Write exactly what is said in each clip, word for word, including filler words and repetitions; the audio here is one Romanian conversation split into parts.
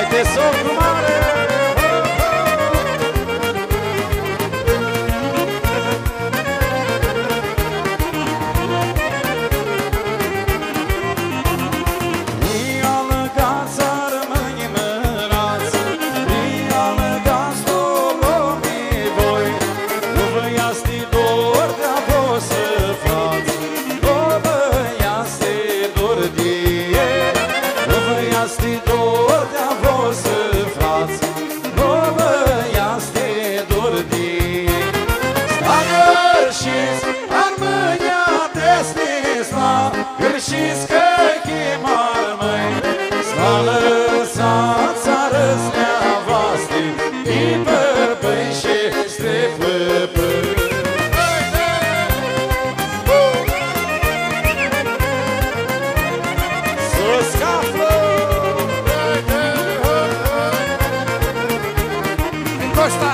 Haide, socru mare! Știți că chemar măi, s-a lăsat țară slea voastră, din păpăi și strepăpăi. Sus caflă! Costa!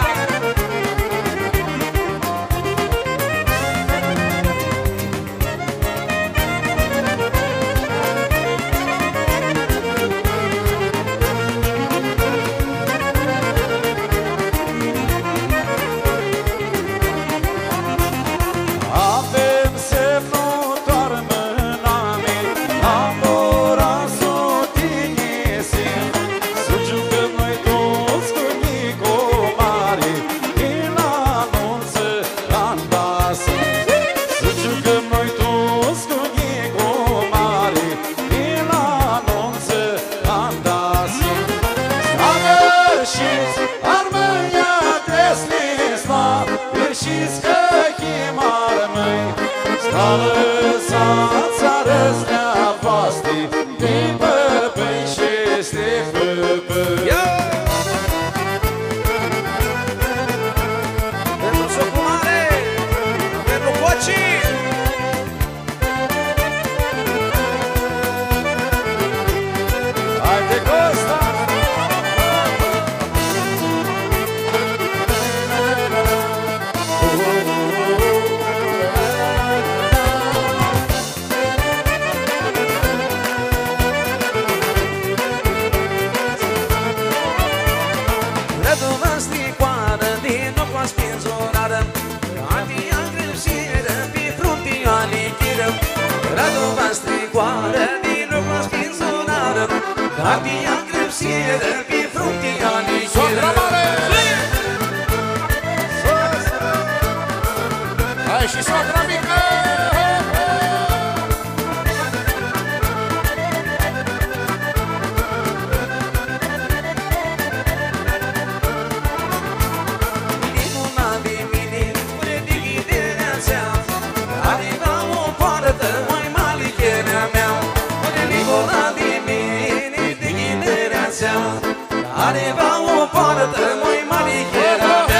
Știți că chemar măi, s-a lăsat țară slea voastră, din păpăi și strepăpăi. Pentru socul mare, pentru cocii. Haide, Costa! Radova stricoară din urmă spinzonară, Cardia grăbsieră pe fruntea lichiră. Soacra mare! Hai și soacra mică! Limuna de mine, predichiderea țea, arriva o poartă mai malicherea mea. Limuna de mine, predichiderea țea, arriva o poartă mai malicherea mea.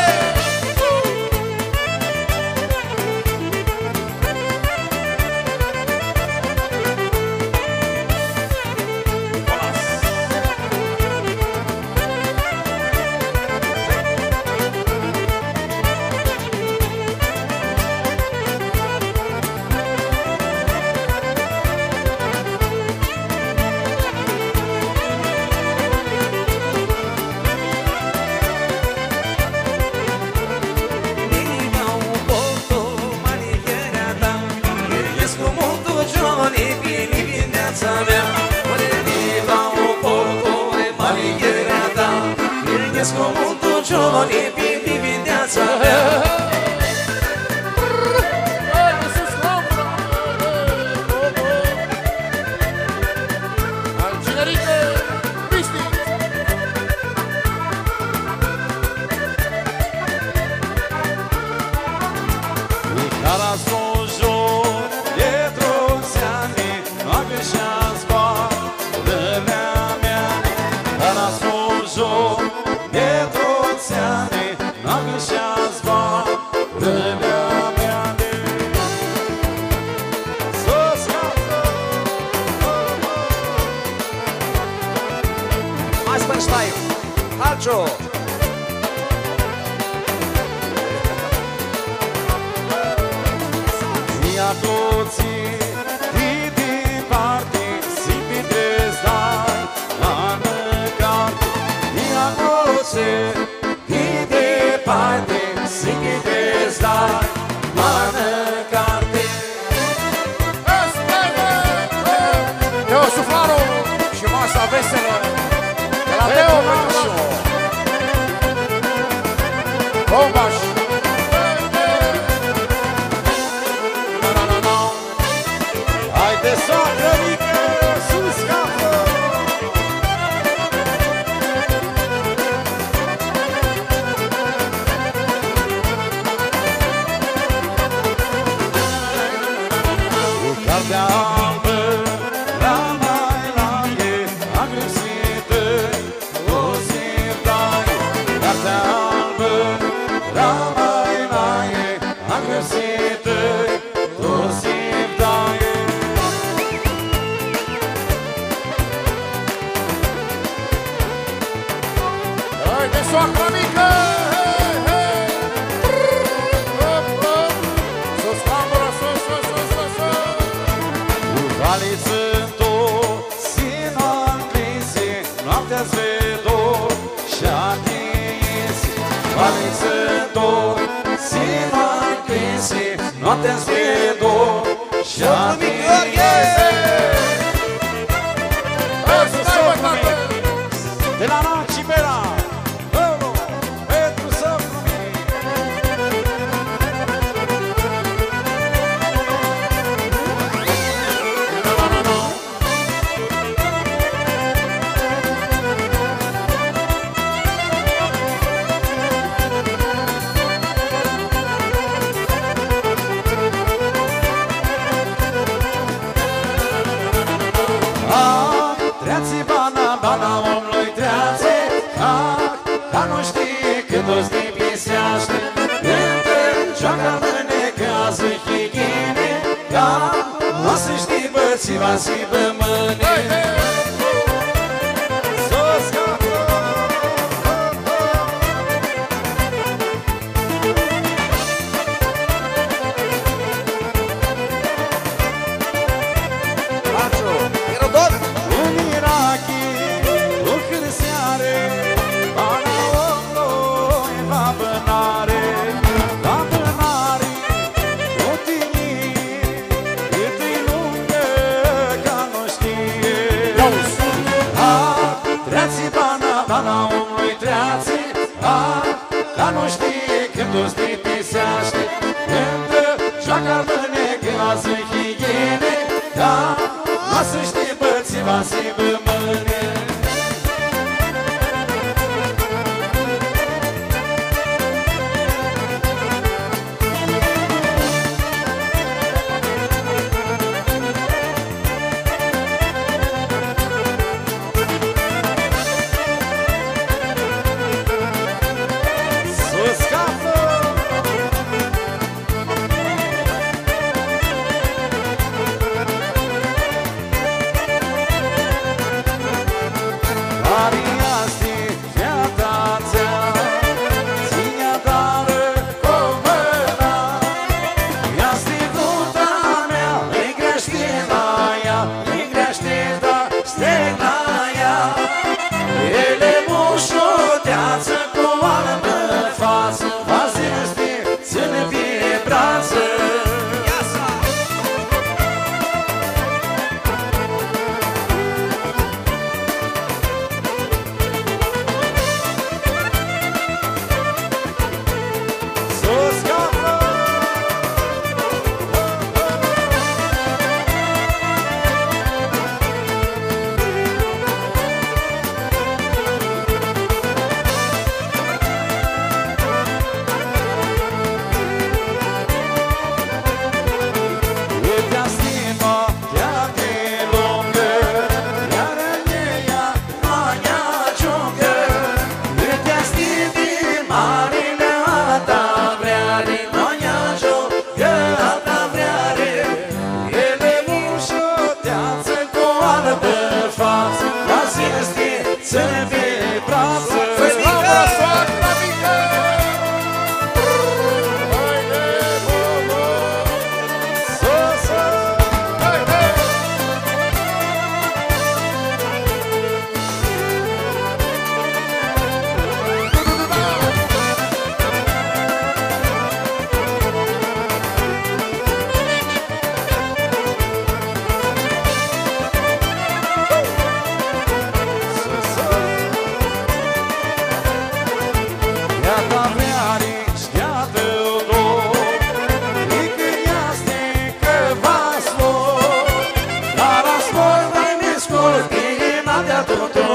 Como tu giovane di vivianza Alcio! Ia toții din departe, si pe trezai, la năca noapte, e departe, se ghidezi, dar mănăcarte. Teo Suflaru și masa veselă de la Teo Măciușu. Bombaș. Haide, soacră mică, sus capă! Cu cartea albă, la mai lange, agresită, o să-mi dai. Cartea albă, la mai lange, agresită, o să-mi dai. Haide, soacră mică! Hei, hei! Hop, hop! Sus, camera, sus, sus, sus, sus, sus! Uralițând-o, sină-nglise, noaptea-ți vedo și-a-te iese. Uralițând-o, sină-nglise, noaptea-ți vedo și-a-te iese. Hai, stai, mă, tată! De la Naci Bera, Ălo, pentru săpul mic. Ah, treații bana, bana omului treațe. Ah, dar nu știi când o-ți dipiseaște. Între joacă mânechează higiene. Ca o să știi bățiva și bămâne. Sus capă! Irodot! Un irachi, o hârseare, bana omului va bânare, va bânare, o tinie, cât-i lungă ca nu știe. Ah, treații bana, bana omului treații, ah, ca nu știe când o stipiseaște, când joacă-ar mânechează higiene, da, nu să știi bățiva și bămâne. Sus capă! Ariasti, viața-ți-a, ține-a dară comăna. Ia-sti duta mea, îi creștina ea, îi creștina stena ea. Ele mușoteață cu albă față, vazi-sti, ține fie brață. Sus capă! Uite-a stima, te-a-te lungă, iar în ea n-a ciungă. Uite-a stimi, marile a-ta vreare, n-a ciungă a-ta vreare. Ele mușoteață cu albă față, vazi-sti, să-ne fie brață. Camera, soacră mică! Haide, bobo! Sus, Hei, hei!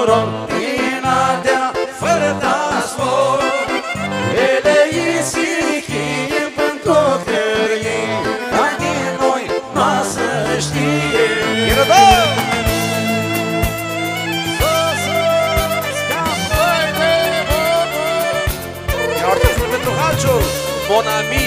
tuturor din Ardea, fără tasfor. Ele isichie pentru cării, dar din noi n-a să știe. Irodor! Ia orchestrul pentru Halciul, Mon Ami.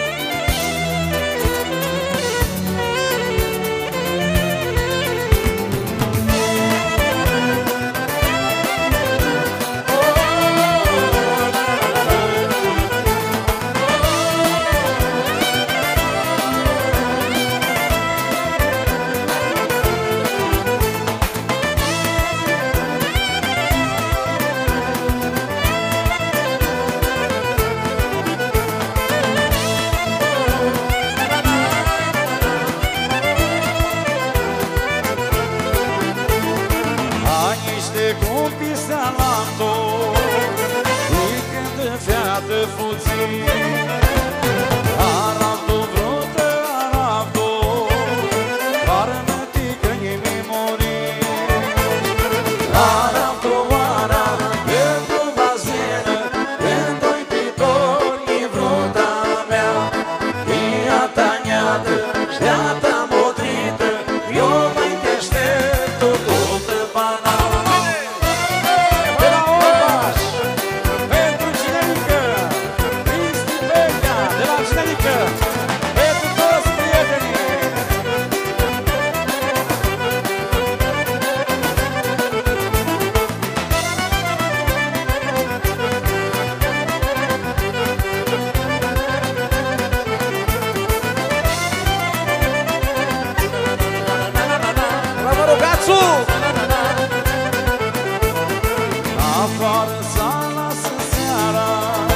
Afară s-a lasă seara,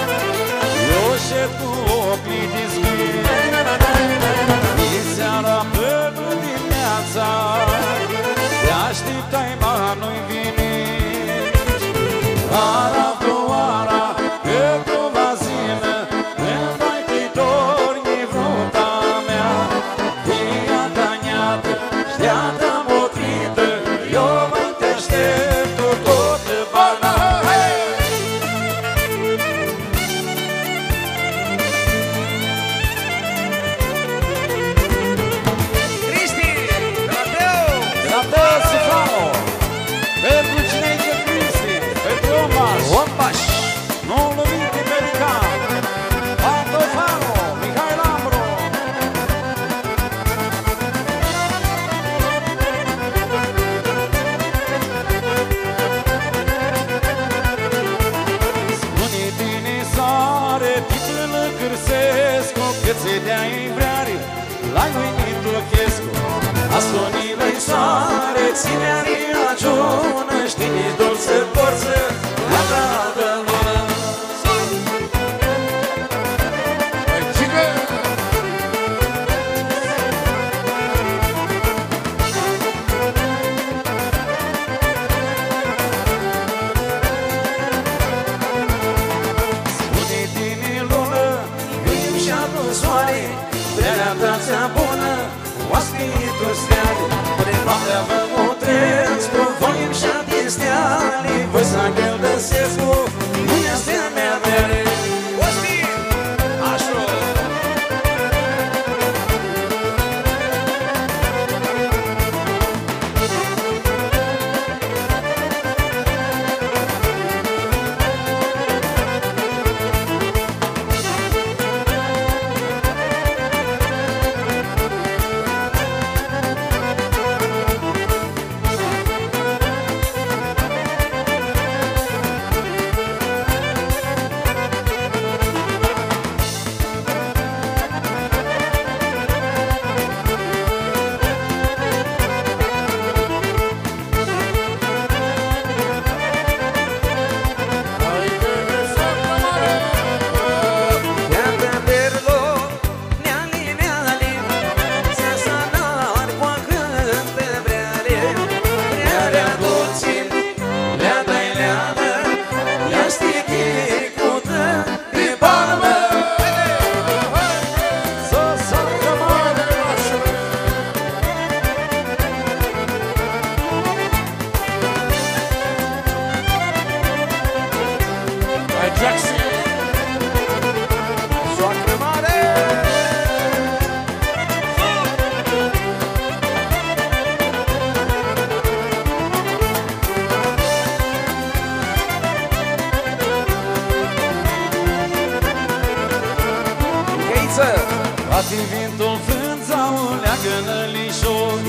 eu șed cu ochii deschiși. Din seara până dimineața, te așteptai, ma nu-i veniți. Ara ploara, câteva zile, când-ai titori, e vrota mea. Viața neată, șteata motrită, eu mă te aștept tot bana. Cristi, de la Teo! De la Teo Sufano, pentru Cineică Cristi, pentru Ombaș, Ombaș! nou lovit de Pelican, Pantofano, Mihai Lambro. Spune bine soare, pitălă Cârsescu, cât se dea-i vreare, l-ai uinit Ochescu. Astonile-i soare, ține-i ajună, știi dulce porță, la dragă lună. Păi, cică! Spune tine lună, vim și adus soare, de-aia ta bună, oaspitul steare. Noaptea vă mutresc, cu voim și sexy. Soacră mare. Gheiță. Bate vintul frânța, o leagă nălișor.